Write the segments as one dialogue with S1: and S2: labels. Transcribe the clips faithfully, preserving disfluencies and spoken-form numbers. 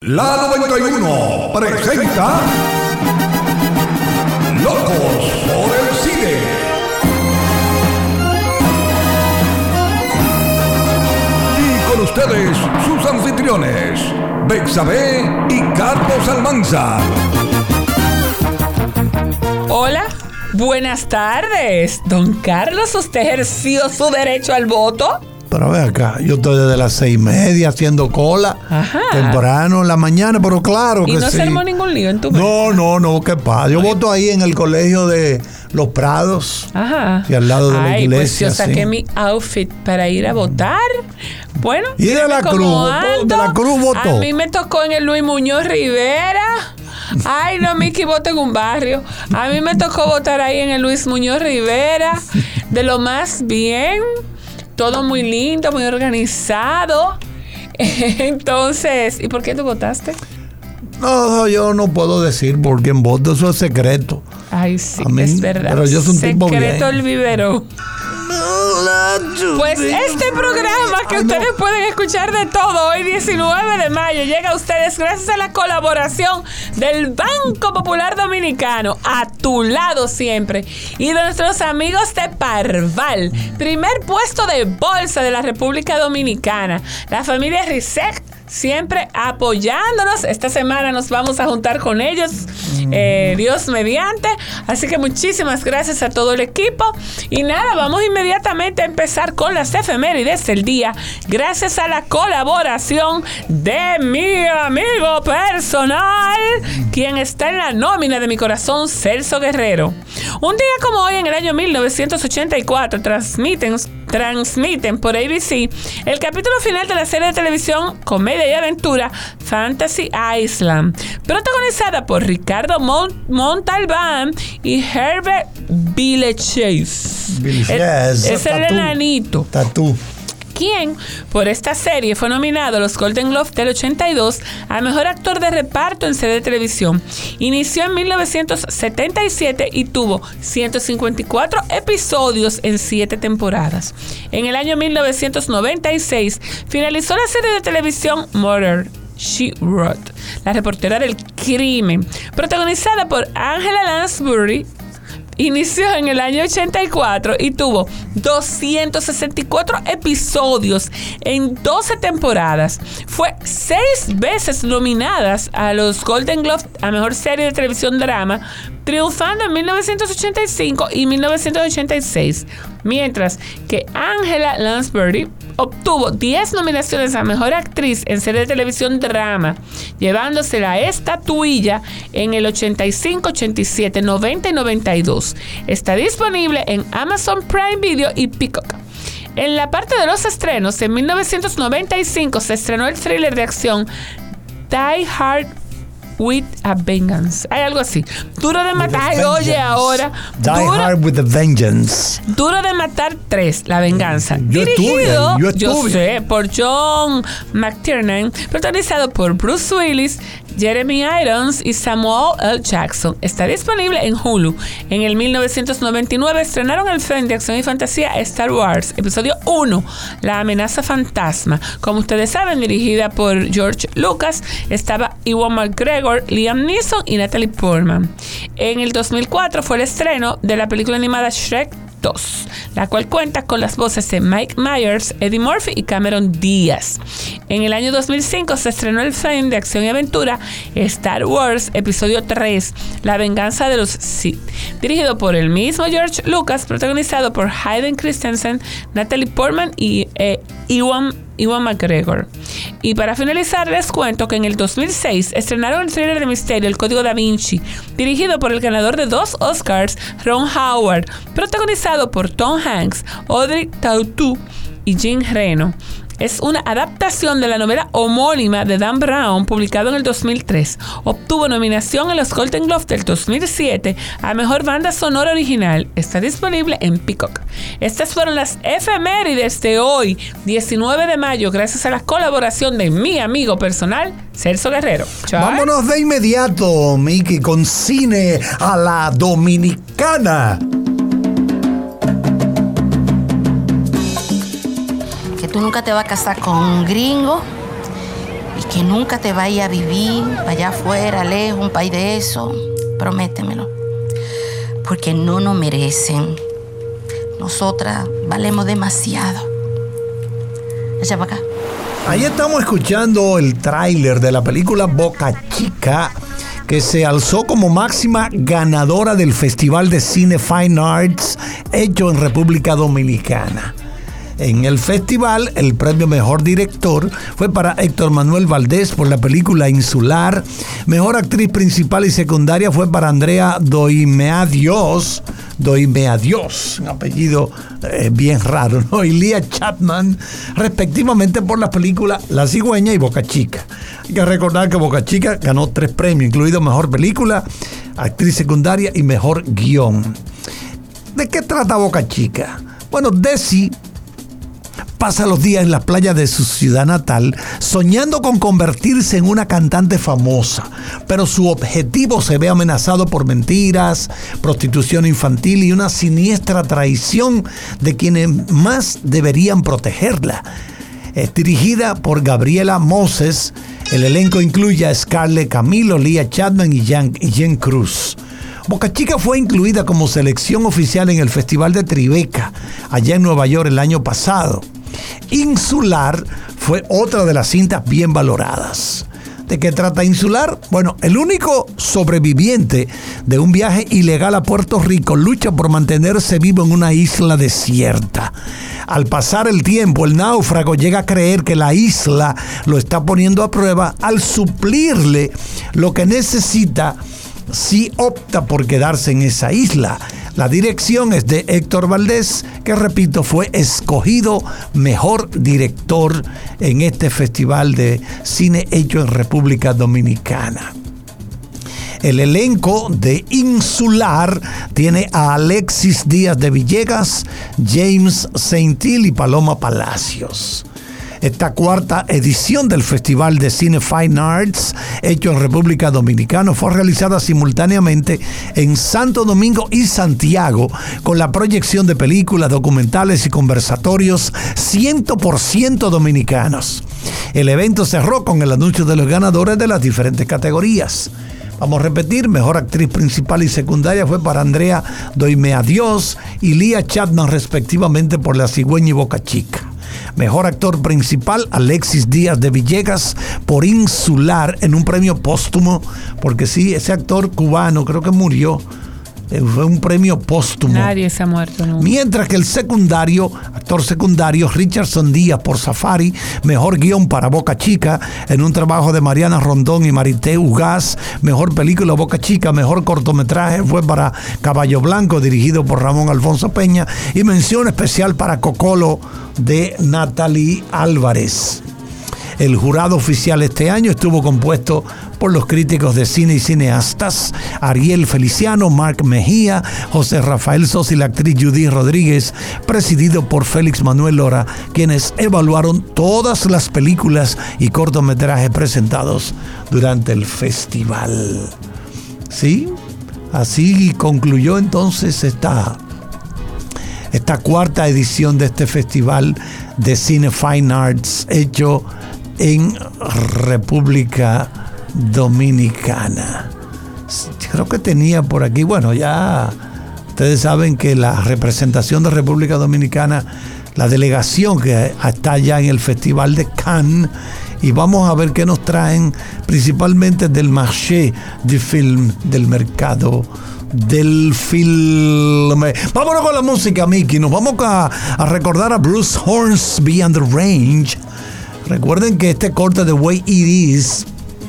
S1: La noventa y uno presenta Locos por el Cine. Y con ustedes, sus anfitriones, Betsabe y Carlos Almanza.
S2: Hola, buenas tardes. Don Carlos, ¿usted ejerció su derecho al voto?
S3: Pero ve acá, yo estoy desde las seis y media haciendo cola, Ajá. temprano en la mañana, pero claro que sí.
S2: ¿Y no se armó ningún lío en tu mente?
S3: No, no, no, ¿qué pasa? Yo Ay. voto ahí en el colegio de Los Prados,
S2: Ajá.
S3: y al lado de
S2: Ay,
S3: la iglesia.
S2: Pues yo saqué
S3: sí.
S2: mi outfit para ir a votar. Bueno,
S3: y de la Cruz, ando, de la Cruz votó.
S2: A mí me tocó en el Luis Muñoz Rivera. Ay, no, Miki vota en un barrio. A mí me tocó votar ahí en el Luis Muñoz Rivera. De lo más bien. Todo muy lindo, muy organizado. Entonces, ¿y por qué tú votaste?
S3: No, yo no puedo decir por quién voto, eso es secreto.
S2: Ay, sí,
S3: mí,
S2: es verdad.
S3: Pero yo soy un tipo bien.
S2: Secreto el vivero. Pues este programa que Ay, ustedes no. pueden escuchar de todo hoy diecinueve de mayo llega a ustedes gracias a la colaboración del Banco Popular Dominicano, a tu lado siempre, y de nuestros amigos de Parval, primer puesto de bolsa de la República Dominicana, la familia Risec, siempre apoyándonos. Esta semana nos vamos a juntar con ellos, eh, Dios mediante. Así que muchísimas gracias a todo el equipo. Y nada, vamos inmediatamente a empezar con las efemérides del día, gracias a la colaboración de mi amigo personal, quien está en la nómina de mi corazón, Celso Guerrero. Un día como hoy, en el año mil novecientos ochenta y cuatro, transmiten, transmiten por A B C el capítulo final de la serie de televisión Comedia y Aventura Fantasy Island, protagonizada por Ricardo Mont- Montalbán y Herbert Villechaize.
S3: Villechaize.
S2: Es el enanito.
S3: Tatú.
S2: Quien por esta serie fue nominado a los Golden Globes del ochenta y dos a Mejor Actor de Reparto en Serie de Televisión. Inició en mil novecientos setenta y siete y tuvo ciento cincuenta y cuatro episodios en siete temporadas. En el año mil novecientos noventa y seis finalizó la serie de televisión Murder, She Wrote, la reportera del crimen, protagonizada por Angela Lansbury. Inició en el año ochenta y cuatro y tuvo doscientos sesenta y cuatro episodios en doce temporadas. Fue seis veces nominadas a los Golden Globes a Mejor Serie de Televisión Drama, triunfando en mil novecientos ochenta y cinco y mil novecientos ochenta y seis. Mientras que Angela Lansbury obtuvo diez nominaciones a Mejor Actriz en Serie de Televisión Drama, llevándose la estatuilla en el ochenta y cinco, ochenta y siete, noventa y noventa y dos. Está disponible en Amazon Prime Video y Peacock. En la parte de los estrenos, en mil novecientos noventa y cinco se estrenó el thriller de acción Die Hard with a Vengeance. Hay algo así. Duro de matar. Oye, ahora.
S3: Die
S2: duro,
S3: Hard with a Vengeance.
S2: Duro de matar tres. La venganza.
S3: Yo
S2: Dirigido,
S3: estuve, yo,
S2: yo sé, por John McTiernan. Protagonizado por Bruce Willis, Jeremy Irons y Samuel L. Jackson. Está disponible en Hulu. En el mil novecientos noventa y nueve estrenaron el film de acción y fantasía Star Wars, episodio uno, La amenaza fantasma. Como ustedes saben, dirigida por George Lucas, estaba Ewan McGregor, Liam Neeson y Natalie Portman. En el dos mil cuatro fue el estreno de la película animada Shrek dos, la cual cuenta con las voces de Mike Myers, Eddie Murphy y Cameron Díaz. En el año dos mil cinco se estrenó el film de acción y aventura Star Wars Episodio tres, La venganza de los Sith, dirigido por el mismo George Lucas, protagonizado por Hayden Christensen, Natalie Portman y eh, Ewan Ewan McGregor. Y para finalizar, les cuento que en el dos mil seis estrenaron el thriller de misterio El Código Da Vinci, dirigido por el ganador de dos Oscars, Ron Howard, protagonizado por Tom Hanks, Audrey Tautou y Jean Reno. Es una adaptación de la novela homónima de Dan Brown, publicado en el dos mil tres. Obtuvo nominación en los Golden Globes del dos mil siete a Mejor Banda Sonora Original. Está disponible en Peacock. Estas fueron las efemérides de hoy, diecinueve de mayo, gracias a la colaboración de mi amigo personal, Celso Guerrero. Chao.
S3: Vámonos de inmediato, Miki, con cine a la dominicana.
S4: Tú nunca te vas a casar con un gringo y que nunca te vayas a vivir allá afuera, lejos, un país de eso. Prométemelo. Porque no nos merecen. Nosotras valemos demasiado. Allá para acá.
S3: Ahí estamos escuchando el tráiler de la película Boca Chica, que se alzó como máxima ganadora del Festival de Cine Fine Arts hecho en República Dominicana. En el festival, el premio Mejor Director fue para Héctor Manuel Valdés por la película Insular. Mejor Actriz Principal y Secundaria fue para Andrea Doimeadios, Doimeadios, un apellido eh, bien raro, ¿no? Y Leah Chapman, respectivamente por las películas La Cigüeña y Boca Chica. Hay que recordar que Boca Chica ganó tres premios, incluido Mejor Película, Actriz Secundaria y Mejor Guión. ¿De qué trata Boca Chica? Bueno, Desi pasa los días en las playas de su ciudad natal soñando con convertirse en una cantante famosa, pero su objetivo se ve amenazado por mentiras, prostitución infantil y una siniestra traición de quienes más deberían protegerla. Es dirigida por Gabriela Moses. El elenco incluye a Scarlett Camilo, Leah Chapman y Jen, y Jen Cruz. Boca Chica fue incluida como selección oficial en el Festival de Tribeca, allá en Nueva York el año pasado. Insular fue otra de las cintas bien valoradas. ¿De qué trata Insular? Bueno, el único sobreviviente de un viaje ilegal a Puerto Rico lucha por mantenerse vivo en una isla desierta. Al pasar el tiempo, el náufrago llega a creer que la isla lo está poniendo a prueba al suplirle lo que necesita si opta por quedarse en esa isla. La dirección es de Héctor Valdés, que repito, fue escogido mejor director en este festival de cine hecho en República Dominicana. El elenco de Insular tiene a Alexis Díaz de Villegas, James Saint-Hill y Paloma Palacios. Esta cuarta edición del Festival de Cine Fine Arts, hecho en República Dominicana, fue realizada simultáneamente en Santo Domingo y Santiago, con la proyección de películas, documentales y conversatorios cien por ciento dominicanos. El evento cerró con el anuncio de los ganadores de las diferentes categorías. Vamos a repetir: Mejor Actriz Principal y Secundaria fue para Andrea Doimeadios y Leah Chapman, respectivamente, por La Cigüeña y Boca Chica. Mejor Actor Principal, Alexis Díaz de Villegas por Insular, en un premio póstumo, porque sí, ese actor cubano creo que murió. Fue un premio póstumo.
S2: Nadie se ha muerto nunca.
S3: Mientras que el secundario, actor secundario, Richardson Díaz por Safari, mejor guión para Boca Chica, en un trabajo de Mariana Rondón y Marité Ugaz. Mejor película Boca Chica, mejor cortometraje fue para Caballo Blanco, dirigido por Ramón Alfonso Peña, y mención especial para Cocolo de Natalie Álvarez. El jurado oficial este año estuvo compuesto por los críticos de cine y cineastas Ariel Feliciano, Marc Mejía, José Rafael Sos y la actriz Judy Rodríguez, presidido por Félix Manuel Lora, quienes evaluaron todas las películas y cortometrajes presentados durante el festival. ¿Sí? Así concluyó entonces esta, esta cuarta edición de este festival de Cine Fine Arts hecho en República Dominicana. Creo que tenía por aquí, bueno, ya ustedes saben que la representación de República Dominicana, la delegación que está allá en el Festival de Cannes, y vamos a ver qué nos traen, principalmente del marché du film, del mercado del filme. Vámonos con la música, Mickey. Nos vamos a, a recordar a Bruce Hornsby and the Range. Recuerden que este corte de Way It Is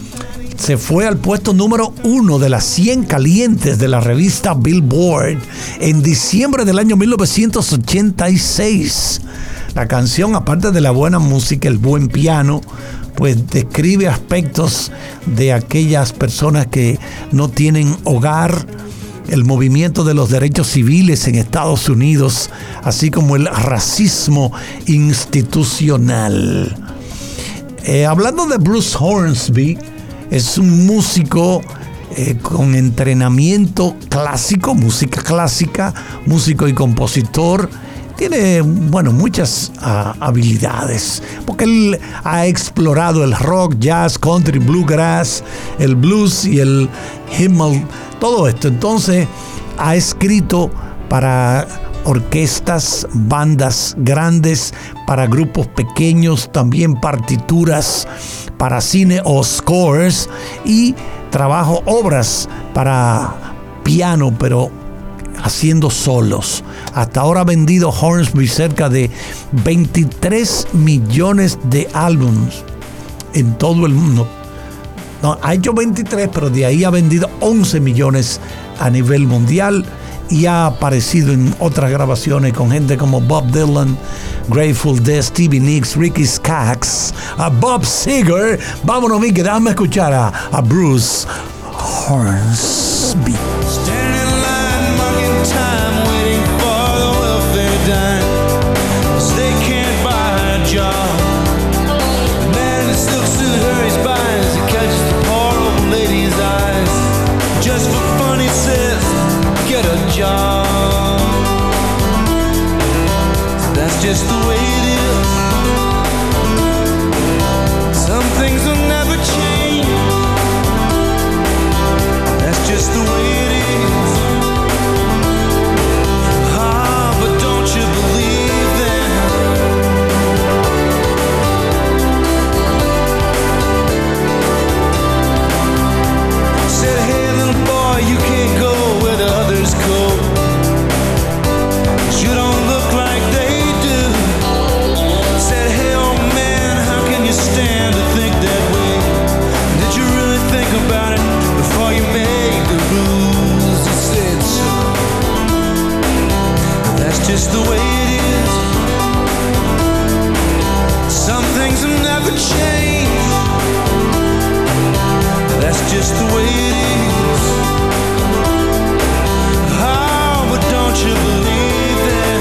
S3: se fue al puesto número uno de las cien calientes de la revista Billboard en diciembre del año mil novecientos ochenta y seis. La canción, aparte de la buena música, el buen piano, pues describe aspectos de aquellas personas que no tienen hogar, el movimiento de los derechos civiles en Estados Unidos, así como el racismo institucional. Eh, hablando de Bruce Hornsby, es un músico eh, con entrenamiento clásico, música clásica, músico y compositor, tiene, bueno, muchas uh, habilidades, porque él ha explorado el rock, jazz, country, bluegrass, el blues y el himmel, todo esto. Entonces ha escrito para orquestas, bandas grandes, para grupos pequeños, también partituras para cine o scores, y trabajo obras para piano, pero haciendo solos. Hasta ahora ha vendido Hornsby cerca de veintitrés millones de álbumes en todo el mundo. No, ha hecho veintitrés, pero de ahí ha vendido once millones a nivel mundial, y ha aparecido en otras grabaciones con gente como Bob Dylan, Grateful Dead, Stevie Nicks, Ricky Skaggs, a Bob Seger. Vámonos, Mickey, déjame escuchar a, a Bruce Hornsby.
S5: Job. That's just the way it is. Some things will never change. That's just the way it is. Ah, but don't you believe that? Said, hey little boy, you can't go where the others go. You don't look like they do. Said, hey old man, how can you stand to think that way? Did you really think about it before you made the rules? He said so. That's just the way it is. Some things will never change. That's just the way it is. Oh, but don't you believe it?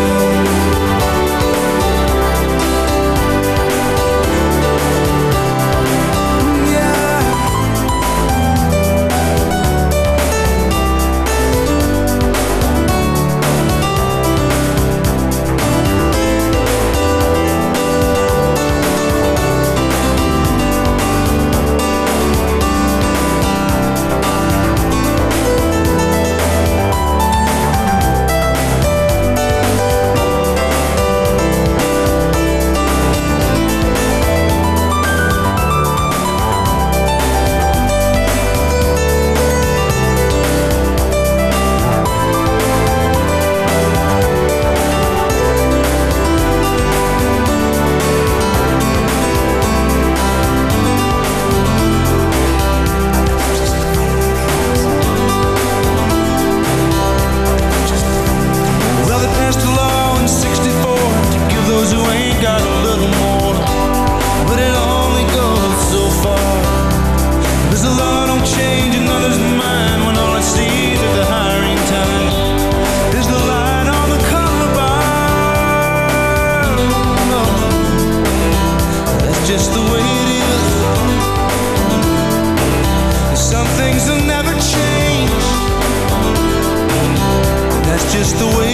S5: Yeah. Just the way